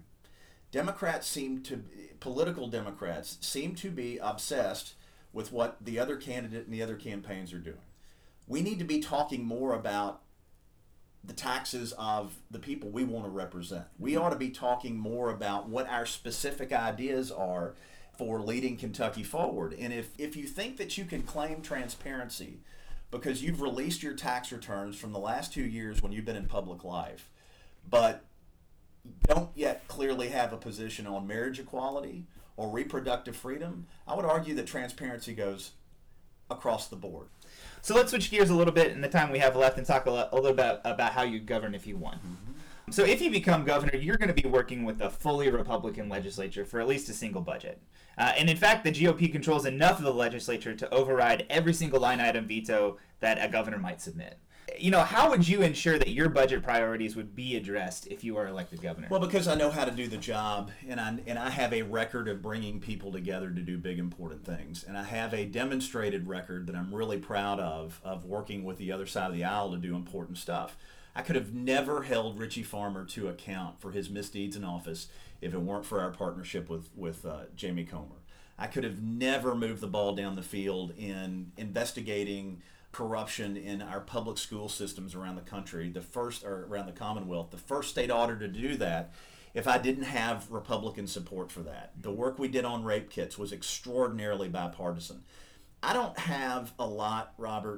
Political Democrats seem to be obsessed with what the other candidate and the other campaigns are doing. We need to be talking more about the taxes of the people we want to represent. We ought to be talking more about what our specific ideas are for leading Kentucky forward. And if you think that you can claim transparency because you've released your tax returns from the last 2 years when you've been in public life, but don't yet clearly have a position on marriage equality or reproductive freedom, I would argue that transparency goes across the board. So let's switch gears a little bit in the time we have left and talk a little bit about how you govern if you won. Mm-hmm. So if you become governor, you're going to be working with a fully Republican legislature for at least a single budget. And in fact, the GOP controls enough of the legislature to override every single line item veto that a governor might submit. You know, how would you ensure that your budget priorities would be addressed if you are elected governor? Well, because I know how to do the job, and I have a record of bringing people together to do big, important things. And I have a demonstrated record that I'm really proud of working with the other side of the aisle to do important stuff. I could have never held Richie Farmer to account for his misdeeds in office if it weren't for our partnership with Jamie Comer. I could have never moved the ball down the field in investigating corruption in our public school systems around the country, around the Commonwealth, the first state auditor to do that, if I didn't have Republican support for that. The work we did on rape kits was extraordinarily bipartisan. I don't have a lot, Robert,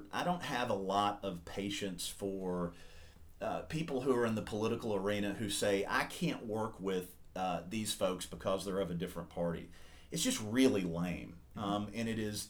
of patience for people who are in the political arena who say, I can't work with these folks because they're of a different party. It's just really lame. And it is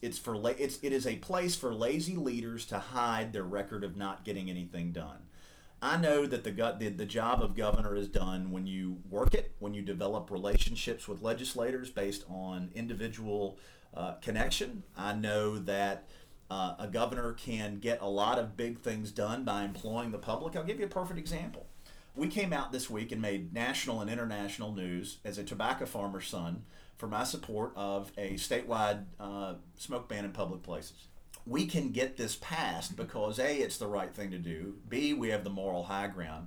a place for lazy leaders to hide their record of not getting anything done. I know that the job of governor is done when you work it, when you develop relationships with legislators based on individual connection. I know that a governor can get a lot of big things done by employing the public. I'll give you a perfect example. We came out this week and made national and international news as a tobacco farmer's son for my support of a statewide smoke ban in public places. We can get this passed because A, it's the right thing to do, B, we have the moral high ground,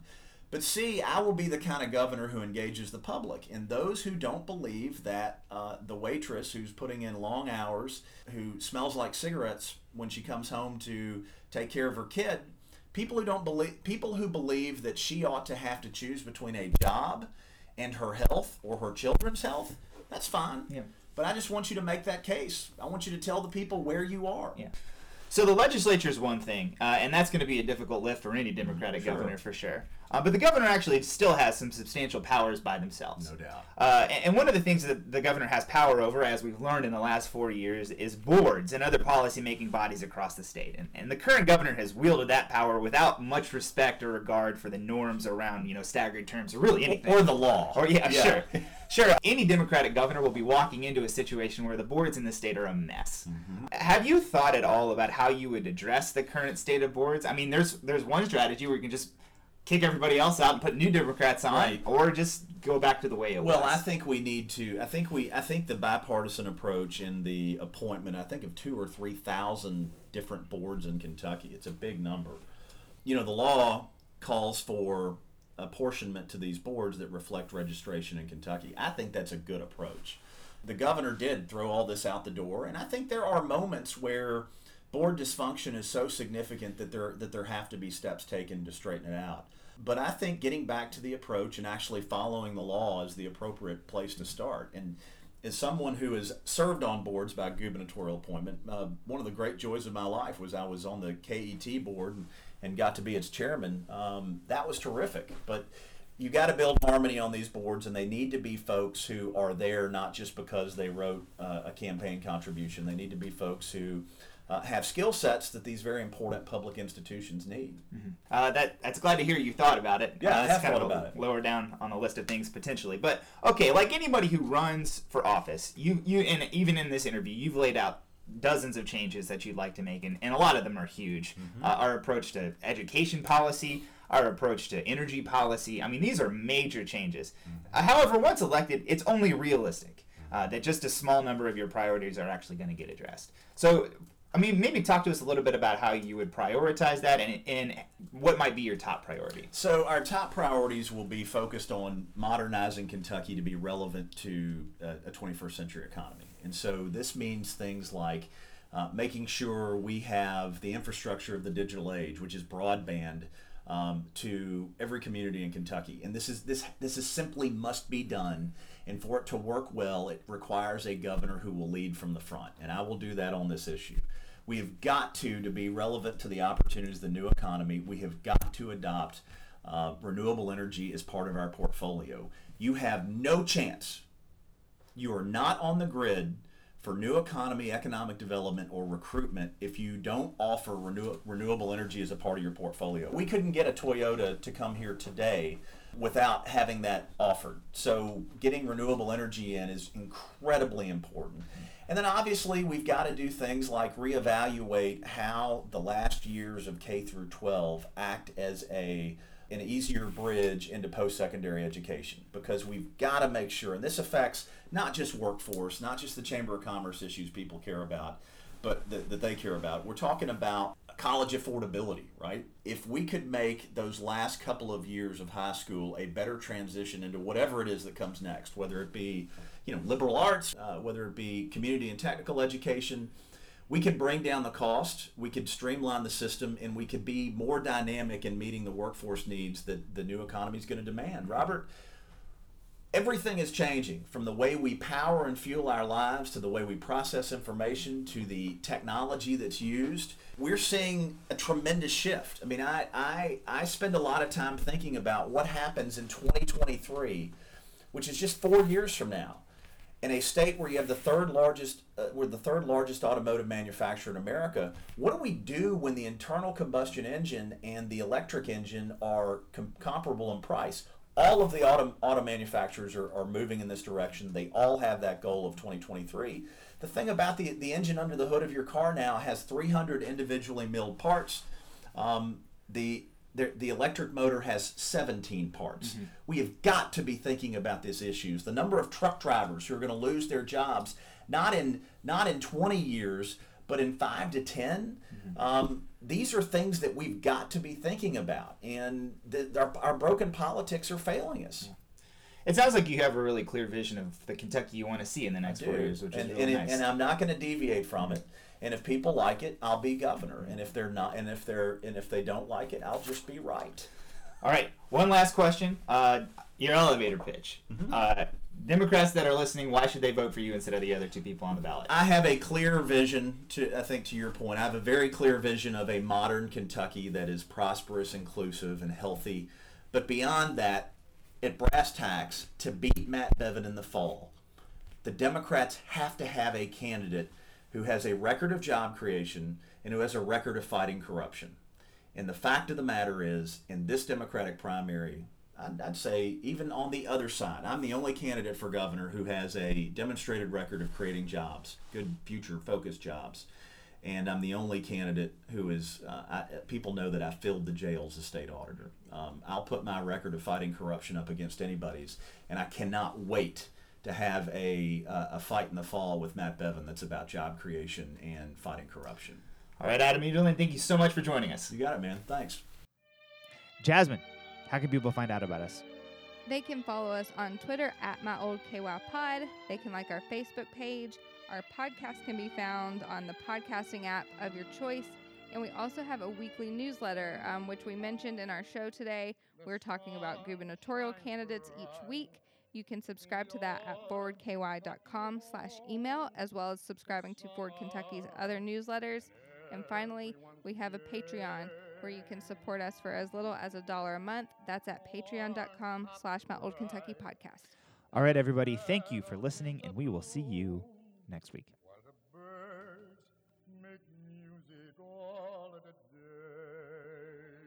But C, I will be the kind of governor who engages the public. And those who don't believe that the waitress who's putting in long hours, who smells like cigarettes when she comes home to take care of her kid, people who believe that she ought to have to choose between a job and her health or her children's health, that's fine. Yeah. But I just want you to make that case. I want you to tell the people where you are. Yeah. So the legislature is one thing, and that's going to be a difficult lift for any Democratic governor for sure. But the governor actually still has some substantial powers by themselves. No doubt. And one of the things that the governor has power over, as we've learned in the last 4 years, is boards and other policy-making bodies across the state. And the current governor has wielded that power without much respect or regard for the norms around, staggered terms or really anything. Or the law. Or sure. Sure, any Democratic governor will be walking into a situation where the boards in the state are a mess. Mm-hmm. Have you thought at all about how you would address the current state of boards? I mean, there's one strategy where you can just kick everybody else out and put new Democrats on, right, or just go back to the way it was. Well, I think we need to. I think the bipartisan approach in the appointment, I think of 2,000 or 3,000 different boards in Kentucky. It's a big number. The law calls for apportionment to these boards that reflect registration in Kentucky. I think that's a good approach. The governor did throw all this out the door, and I think there are moments where board dysfunction is so significant that there have to be steps taken to straighten it out. But I think getting back to the approach and actually following the law is the appropriate place to start. And as someone who has served on boards by gubernatorial appointment, one of the great joys of my life was I was on the KET board and got to be its chairman. That was terrific. But you got to build harmony on these boards, and they need to be folks who are there not just because they wrote a campaign contribution. They need to be folks who have skill sets that these very important public institutions need. Mm-hmm. That's glad to hear you thought about it. Yeah, I that's have kind thought of about it. Lower down on the list of things potentially. But okay, like anybody who runs for office, you and even in this interview, you've laid out dozens of changes that you'd like to make, and a lot of them are huge. Mm-hmm. Our approach to education policy, our approach to energy policy, I mean, these are major changes. Mm-hmm. However, once elected, it's only realistic that just a small number of your priorities are actually going to get addressed. So, I mean, maybe talk to us a little bit about how you would prioritize that and what might be your top priority. So our top priorities will be focused on modernizing Kentucky to be relevant to a 21st century economy. And so this means things like making sure we have the infrastructure of the digital age, which is broadband, to every community in Kentucky. And this is simply must be done. And for it to work well, it requires a governor who will lead from the front. And I will do that on this issue. We have got to be relevant to the opportunities of the new economy, we have got to adopt renewable energy as part of our portfolio. You have no chance. You are not on the grid for new economy, economic development, or recruitment if you don't offer renewable energy as a part of your portfolio. We couldn't get a Toyota to come here today without having that offered. So getting renewable energy in is incredibly important. And then obviously we've got to do things like reevaluate how the last years of K through 12 act as an easier bridge into post-secondary education, because we've got to make sure, and this affects not just workforce, not just the Chamber of Commerce issues people care about, but that they care about. We're talking about college affordability, right? If we could make those last couple of years of high school a better transition into whatever it is that comes next, whether it be liberal arts, whether it be community and technical education, we could bring down the cost, we could streamline the system, and we could be more dynamic in meeting the workforce needs that the new economy is going to demand. Robert, everything is changing, from the way we power and fuel our lives to the way we process information to the technology that's used. We're seeing a tremendous shift. I mean, I spend a lot of time thinking about what happens in 2023, which is just 4 years from now, in a state where you have the third largest automotive manufacturer in America. What do we do when the internal combustion engine and the electric engine are comparable in price? All of the auto manufacturers are moving in this direction. They all have that goal of 2023. The thing about the engine under the hood of your car now has 300 individually milled parts. The electric motor has 17 parts. Mm-hmm. We have got to be thinking about these issues. The number of truck drivers who are going to lose their jobs, not in 20 years, but in 5 to 10. Mm-hmm. these are things that we've got to be thinking about, and our broken politics are failing us. It sounds like you have a really clear vision of the Kentucky you want to see in the next 4 years, which is really nice. And I'm not going to deviate from it. And if people like it, I'll be governor. And if they're not, and if they don't like it, I'll just be right. All right, one last question. Your elevator pitch. Mm-hmm. Democrats that are listening, why should they vote for you instead of the other two people on the ballot? I have a clear vision, I think to your point, I have a very clear vision of a modern Kentucky that is prosperous, inclusive, and healthy. But beyond that, at brass tacks, to beat Matt Bevin in the fall, the Democrats have to have a candidate who has a record of job creation and who has a record of fighting corruption. And the fact of the matter is, in this Democratic primary, I'd say even on the other side, I'm the only candidate for governor who has a demonstrated record of creating jobs, good future-focused jobs. And I'm the only candidate who is, people know that I filled the jails as state auditor. I'll put my record of fighting corruption up against anybody's, and I cannot wait to have a fight in the fall with Matt Bevin that's about job creation and fighting corruption. All right, Adam Edelin, thank you so much for joining us. You got it, man. Thanks. Jasmine, how can people find out about us? They can follow us on Twitter at MyOldKYPod. They can like our Facebook page. Our podcast can be found on the podcasting app of your choice. And we also have a weekly newsletter, which we mentioned in our show today. We're talking about gubernatorial candidates each week. You can subscribe to that at forwardky.com/email, as well as subscribing to Forward Kentucky's other newsletters. And finally, we have a Patreon where you can support us for as little as $1 a month. That's at patreon.com/MyOldKentuckyPodcast. All right, everybody, thank you for listening, and we will see you next week. While the birds make music all the day.